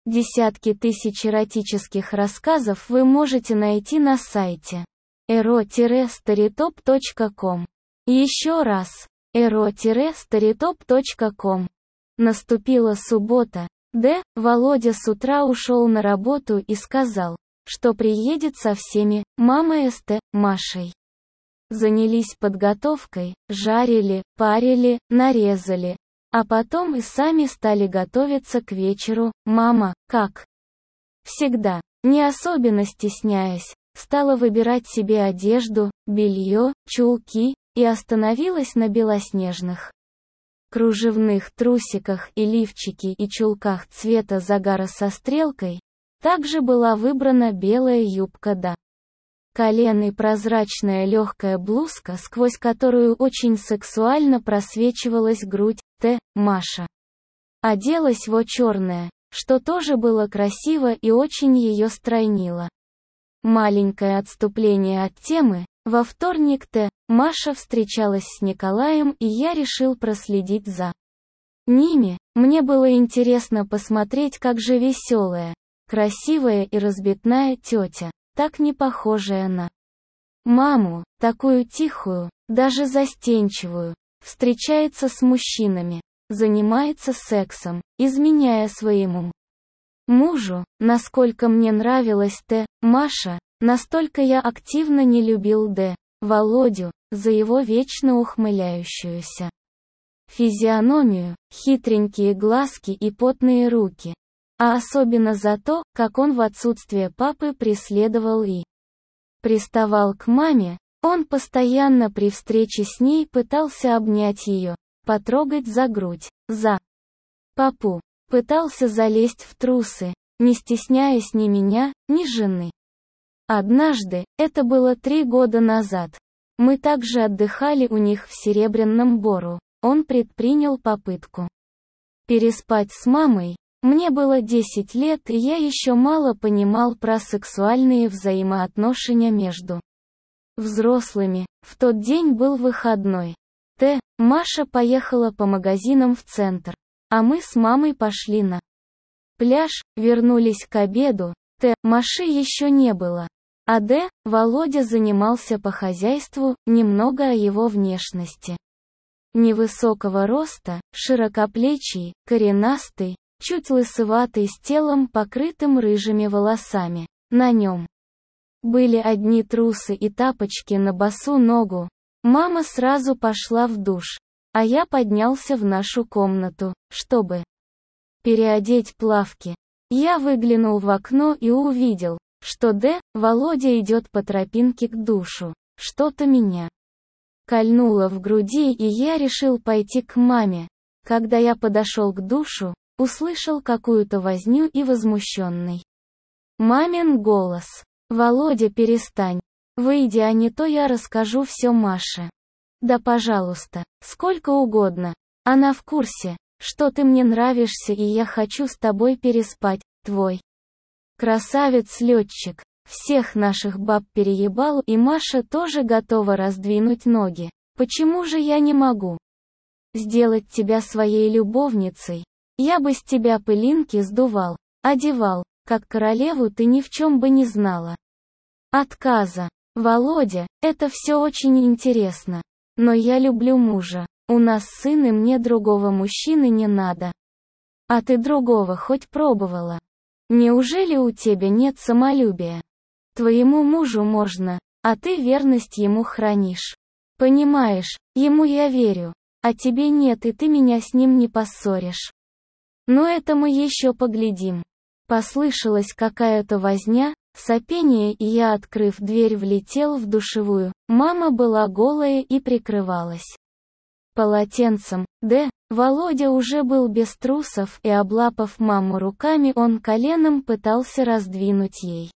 Десятки тысяч эротических рассказов вы можете найти на сайте ero-storytop.com. Еще раз, ero-storytop.com. Наступила суббота. Володя с утра ушел на работу и сказал, что приедет со всеми, мама Машей. Занялись подготовкой, жарили, парили, нарезали. А потом и сами стали готовиться к вечеру. Мама, как всегда, не особенно стесняясь, стала выбирать себе одежду, белье, чулки, и остановилась на белоснежных кружевных трусиках и лифчике и чулках цвета загара со стрелкой. Также была выбрана белая юбка до колен и прозрачная легкая блузка, сквозь которую очень сексуально просвечивалась грудь. Маша оделась во черное, что тоже было красиво и очень ее стройнило. Маленькое отступление от темы. Во вторник Маша встречалась с Николаем, и я решил проследить за ними. Мне было интересно посмотреть, как же веселая, красивая и разбитная тетя, так не похожая на маму, такую тихую, даже застенчивую, встречается с мужчинами, занимается сексом, изменяя своему мужу. Насколько мне нравилась Маша, настолько я активно не любил Володю, за его вечно ухмыляющуюся физиономию, хитренькие глазки и потные руки. А особенно за то, как он в отсутствие папы преследовал и приставал к маме. Он постоянно при встрече с ней пытался обнять ее, потрогать за грудь, за попу, пытался залезть в трусы, не стесняясь ни меня, ни жены. Однажды, это было 3 года назад, мы также отдыхали у них в Серебряном Бору, он предпринял попытку переспать с мамой. Мне было 10 лет, и я еще мало понимал про сексуальные взаимоотношения между взрослыми. В тот день был выходной. Маша поехала по магазинам в центр, а мы с мамой пошли на пляж, вернулись к обеду. Маши еще не было. А Володя занимался по хозяйству, немного о его внешности. Невысокого роста, широкоплечий, коренастый, чуть лысоватый, с телом, покрытым рыжими волосами. На нем были одни трусы и тапочки на босу ногу. Мама сразу пошла в душ, а я поднялся в нашу комнату, чтобы переодеть плавки. Я выглянул в окно и увидел, что Володя идет по тропинке к душу. Что-то меня кольнуло в груди, и я решил пойти к маме. Когда я подошел к душу, услышал какую-то возню и возмущенный мамин голос. «Володя, перестань. Выйди, а не то я расскажу все Маше». «Да пожалуйста, сколько угодно. Она в курсе, что ты мне нравишься, и я хочу с тобой переспать. Твой красавец-летчик всех наших баб переебал, и Маша тоже готова раздвинуть ноги. Почему же я не могу сделать тебя своей любовницей? Я бы с тебя пылинки сдувал, одевал, как королеву, ты ни в чем бы не знала отказа. Володя, это все очень интересно. Но я люблю мужа. У нас сын, и мне другого мужчины не надо. А ты другого хоть пробовала? Неужели у тебя нет самолюбия? Твоему мужу можно, а ты верность ему хранишь. Понимаешь, ему я верю, а тебе нет, и ты меня с ним не поссоришь. Но это мы еще поглядим. Послышалась какая-то возня, сопение, и я, открыв дверь, влетел в душевую. Мама была голая и прикрывалась полотенцем. Володя уже был без трусов, и, облапав маму руками, он коленом пытался раздвинуть ей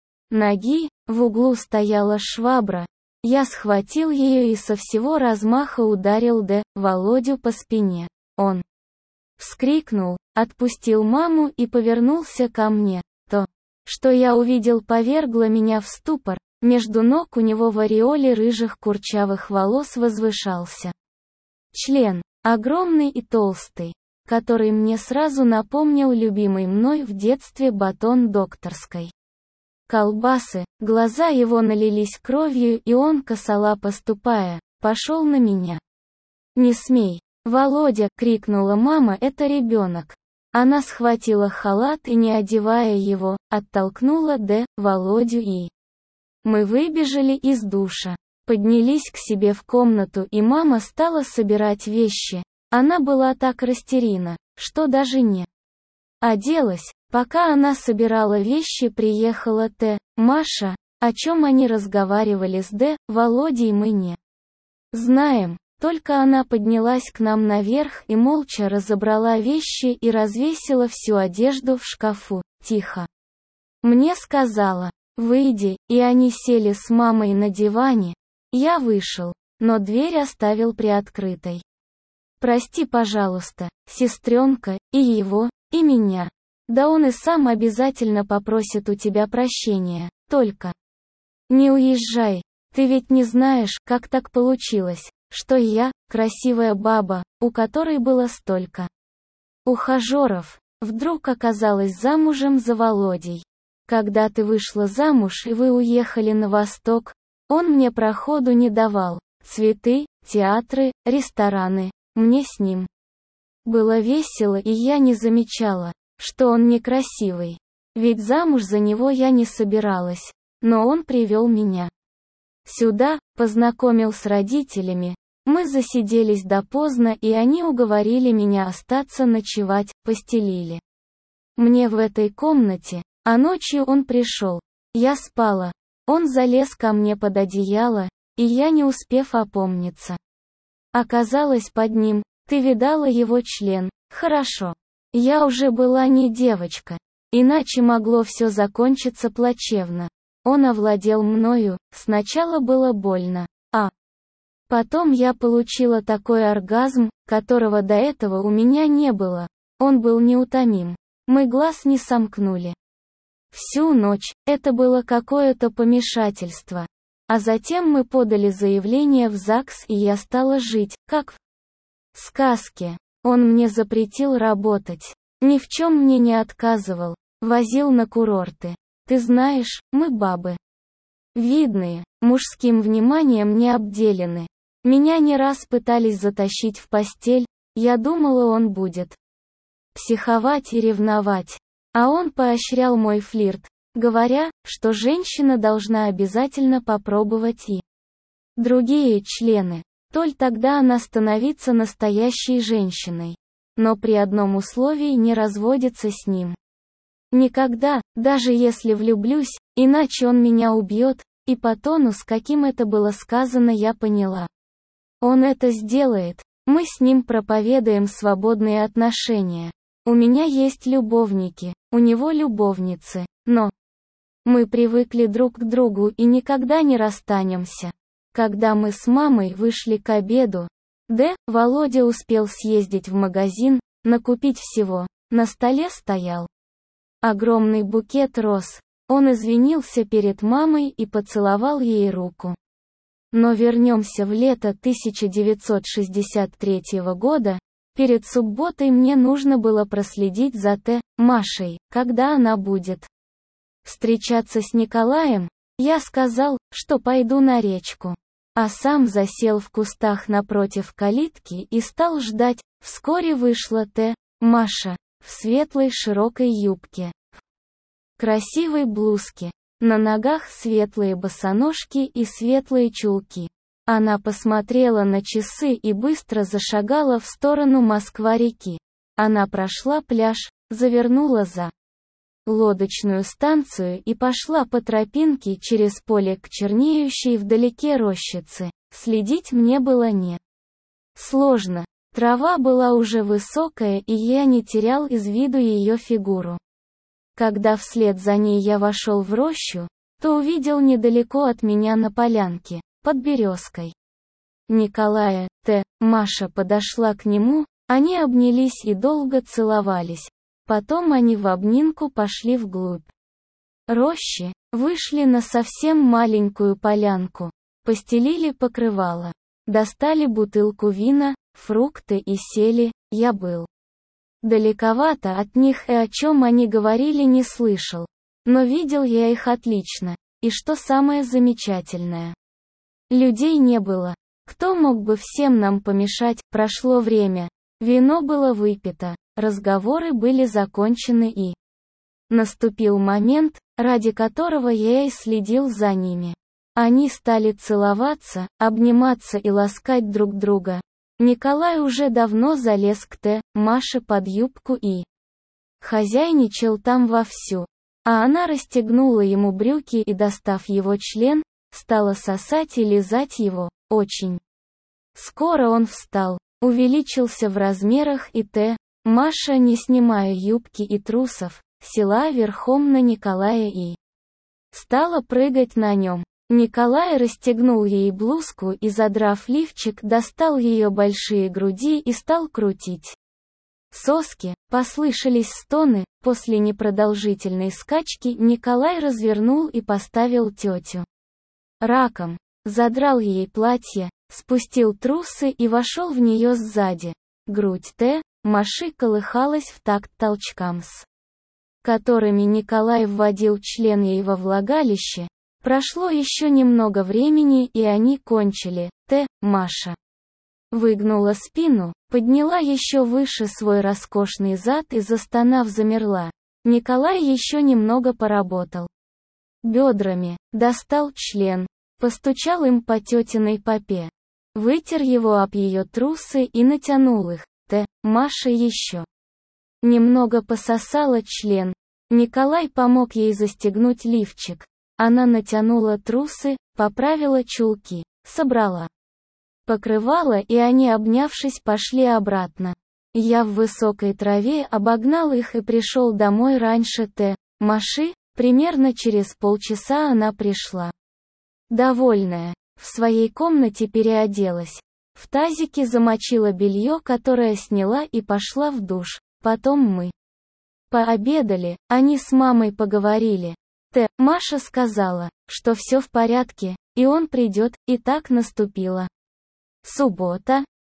ноги. В углу стояла швабра. Я схватил ее и со всего размаха ударил Володю по спине. Он вскрикнул, отпустил маму и повернулся ко мне. То, что я увидел, повергло меня в ступор. Между ног у него в ореоле рыжих курчавых волос возвышался член, огромный и толстый. который мне сразу напомнил любимый мной в детстве батон докторской колбасы. Глаза его налились кровью, и он, косолапо ступая, пошел на меня. «Не смей, Володя!» — крикнула мама, «это ребенок!» Она схватила халат и, не одевая его, оттолкнула Володю, и мы выбежали из душа. Поднялись к себе в комнату, и мама стала собирать вещи. Она была так растеряна, что даже не оделась. Пока она собирала вещи, приехала Маша. О чем они разговаривали с Володей, мы не знаем. Только она поднялась к нам наверх и молча разобрала вещи и развесила всю одежду в шкафу. Тихо мне сказала: «Выйди», и они сели с мамой на диване. Я вышел, но дверь оставил приоткрытой. «Прости, пожалуйста, сестренка, и его, и меня. Да он и сам обязательно попросит у тебя прощения, только не уезжай. Ты ведь не знаешь, как так получилось, что я, красивая баба, у которой было столько ухажеров, вдруг оказалась замужем за Володей. Когда ты вышла замуж и вы уехали на восток, он мне проходу не давал. Цветы, театры, рестораны. Мне с ним было весело, и я не замечала, что он некрасивый. Ведь замуж за него я не собиралась. Но он привел меня сюда, познакомил с родителями. Мы засиделись допоздно, и они уговорили меня остаться ночевать, постелили мне в этой комнате, а ночью он пришел. Я спала. Он залез ко мне под одеяло, и я, не успев опомниться, оказалась под ним. Ты видала его член? Хорошо. Я уже была не девочка. Иначе могло все закончиться плачевно. Он овладел мною, сначала было больно, а потом я получила такой оргазм, которого до этого у меня не было. Он был неутомим. Мы глаз не сомкнули всю ночь. Это было какое-то помешательство. А затем мы подали заявление в ЗАГС, и я стала жить, как в сказке. Он мне запретил работать. Ни в чем мне не отказывал. Возил на курорты. Ты знаешь, мы бабы видные, мужским вниманием не обделены. Меня не раз пытались затащить в постель. Я думала, он будет психовать и ревновать. А он поощрял мой флирт, говоря, что женщина должна обязательно попробовать и другие члены. Только тогда она становится настоящей женщиной. Но при одном условии: не разводиться с ним. Никогда, даже если влюблюсь, иначе он меня убьет. И по тону, с каким это было сказано, я поняла. Он это сделает. Мы с ним проповедуем свободные отношения. У меня есть любовники, у него любовницы, но мы привыкли друг к другу и никогда не расстанемся. Когда мы с мамой вышли к обеду, Володя успел съездить в магазин, накупить всего. На столе стоял огромный букет роз. Он извинился перед мамой и поцеловал ей руку. Но вернемся в лето 1963 года. Перед субботой мне нужно было проследить за Машей, когда она будет встречаться с Николаем. Я сказал, что пойду на речку. А сам засел в кустах напротив калитки и стал ждать. Вскоре вышла Маша, в светлой широкой юбке, красивой блузке, на ногах светлые босоножки и светлые чулки. Она посмотрела на часы и быстро зашагала в сторону Москва-реки. Она прошла пляж, завернула за лодочную станцию и пошла по тропинке через поле к чернеющей вдалеке рощице. Следить мне было не сложно. Трава была уже высокая, и я не терял из виду ее фигуру. Когда вслед за ней я вошел в рощу, то увидел недалеко от меня на полянке, под березкой, Николая. Маша подошла к нему, они обнялись и долго целовались. Потом они в обнимку пошли вглубь рощи, вышли на совсем маленькую полянку, постелили покрывало, достали бутылку вина, фрукты и сели. Я был Далековато от них и о чем они говорили не слышал. Но видел я их отлично. И что самое замечательное? Людей не было. Кто мог бы всем нам помешать? Прошло время. Вино было выпито. Разговоры были закончены и наступил момент, ради которого я и следил за ними. Они стали целоваться, обниматься и ласкать друг друга. Николай уже давно залез к Маше под юбку и хозяйничал там вовсю. А она расстегнула ему брюки и, достав его член, стала сосать и лизать его. Очень скоро он встал, увеличился в размерах и Маша, не снимая юбки и трусов, села верхом на Николая и стала прыгать на нем. Николай расстегнул ей блузку и, задрав лифчик, достал ее большие груди и стал крутить соски. Послышались стоны. После непродолжительной скачки Николай развернул и поставил тетю раком, задрал ей платье, спустил трусы и вошел в нее сзади. Грудь Маши колыхалась в такт толчкам, с которыми Николай вводил член ей во влагалище. Прошло еще немного времени, и они кончили. Маша выгнула спину, подняла еще выше свой роскошный зад и, застонав, замерла. Николай еще немного поработал бедрами, достал член, постучал им по тетиной попе, вытер его об ее трусы и натянул их. Маша еще немного пососала член. Николай помог ей застегнуть лифчик. Она натянула трусы, поправила чулки, собрала покрывало, и они, обнявшись, пошли обратно. Я в высокой траве обогнал их и пришел домой раньше Маши. Примерно через полчаса она пришла. Довольная. В своей комнате переоделась. В тазике замочила белье, которое сняла, и пошла в душ. Потом мы пообедали, они с мамой поговорили. Маша сказала, что все в порядке, и он придет, и так наступила суббота.